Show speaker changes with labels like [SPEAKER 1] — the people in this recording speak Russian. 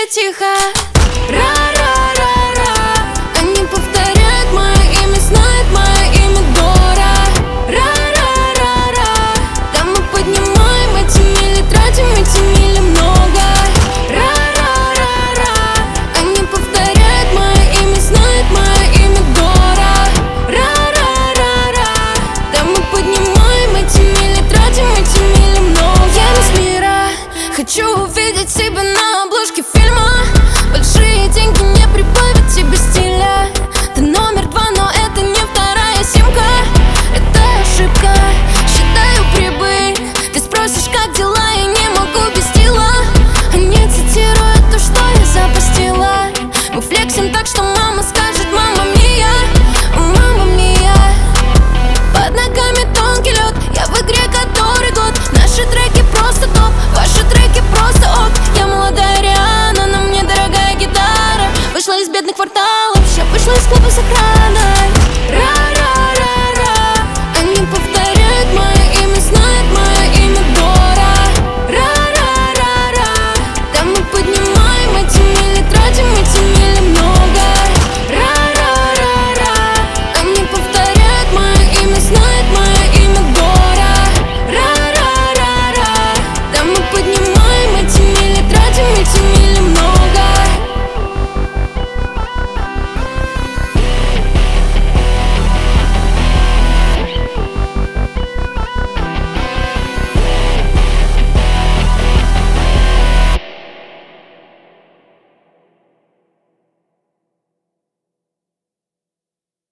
[SPEAKER 1] кричат тихо. Ра-ра-ра-ра. Они повторяют мое имя, знают мое имя Дора. Ра-ра-ра-ра. Да мы поднимаем эти мили, тратим эти мили много. Ра-ра-ра-ра. Они повторяют мое имя, знают мое имя Дора. Ра-ра-ра-ра. Да мы поднимаем эти мили, тратим эти мили много. Я из мира, хочу увидеть себя